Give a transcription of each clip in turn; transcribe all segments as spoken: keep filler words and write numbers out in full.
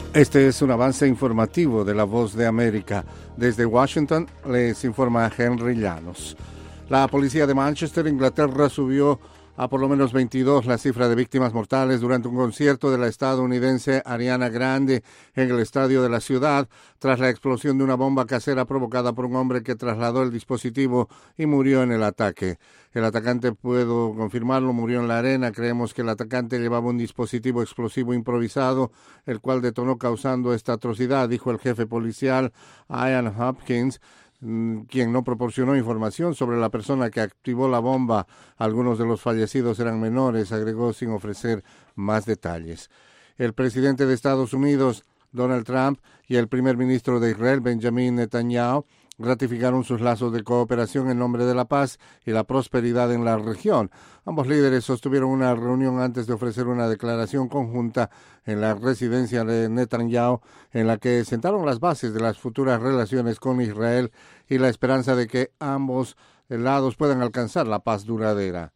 Este es un avance informativo de La Voz de América. Desde Washington les informa Henry Llanos. La policía de Manchester, Inglaterra, subió a por lo menos veintidós la cifra de víctimas mortales durante un concierto de la estadounidense Ariana Grande en el estadio de la ciudad, tras la explosión de una bomba casera provocada por un hombre que trasladó el dispositivo y murió en el ataque. El atacante, puedo confirmarlo, murió en la arena. Creemos que el atacante llevaba un dispositivo explosivo improvisado, el cual detonó causando esta atrocidad, dijo el jefe policial Ian Hopkins, quien no proporcionó información sobre la persona que activó la bomba. Algunos de los fallecidos eran menores, agregó sin ofrecer más detalles. El presidente de Estados Unidos, Donald Trump, y el primer ministro de Israel, Benjamin Netanyahu, ratificaron sus lazos de cooperación en nombre de la paz y la prosperidad en la región. Ambos líderes sostuvieron una reunión antes de ofrecer una declaración conjunta en la residencia de Netanyahu, en la que sentaron las bases de las futuras relaciones con Israel y la esperanza de que ambos lados puedan alcanzar la paz duradera.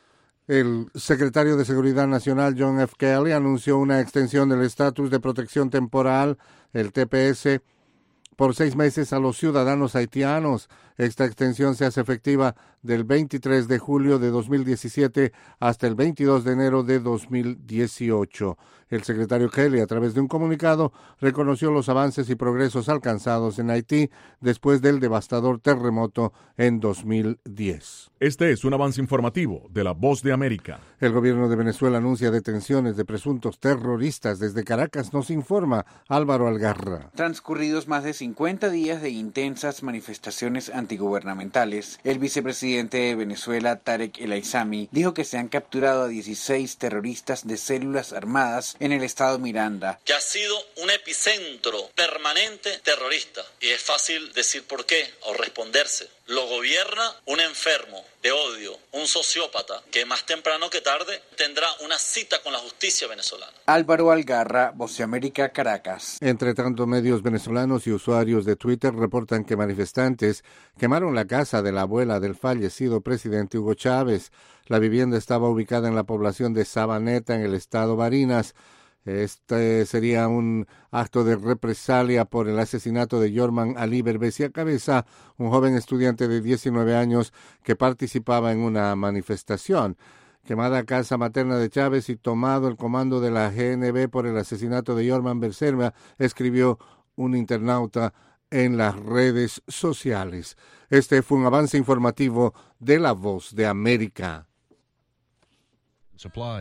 El secretario de Seguridad Nacional, John F. Kelly, anunció una extensión del estatus de protección temporal, el T P S, por seis meses a los ciudadanos haitianos. Esta extensión se hace efectiva del veintitrés de julio de dos mil diecisiete hasta el veintidós de enero de dos mil dieciocho. El secretario Kelly, a través de un comunicado, reconoció los avances y progresos alcanzados en Haití después del devastador terremoto en dos mil diez. Este es un avance informativo de La Voz de América. El gobierno de Venezuela anuncia detenciones de presuntos terroristas. Desde Caracas nos informa Álvaro Algarra. Transcurridos más de cincuenta días de intensas manifestaciones antigubernamentales, el vicepresidente de Venezuela, Tarek El Aissami, dijo que se han capturado a dieciséis terroristas de células armadas en el estado Miranda, que ha sido un epicentro permanente terrorista. Y es fácil decir por qué o responderse. Lo gobierna un enfermo de odio, un sociópata, que más temprano que tarde tendrá una cita con la justicia venezolana. Álvaro Algarra, Voz de América, Caracas. Entre tanto, medios venezolanos y usuarios de Twitter reportan que manifestantes quemaron la casa de la abuela del fallecido presidente Hugo Chávez. La vivienda estaba ubicada en la población de Sabaneta, en el estado Barinas. Este sería un acto de represalia por el asesinato de Yorman Ali Berbesia Cabeza, un joven estudiante de diecinueve años que participaba en una manifestación. Quemada casa materna de Chávez y tomado el comando de la G N B por el asesinato de Yorman Berserma, escribió un internauta en las redes sociales. Este fue un avance informativo de La Voz de América. Supply.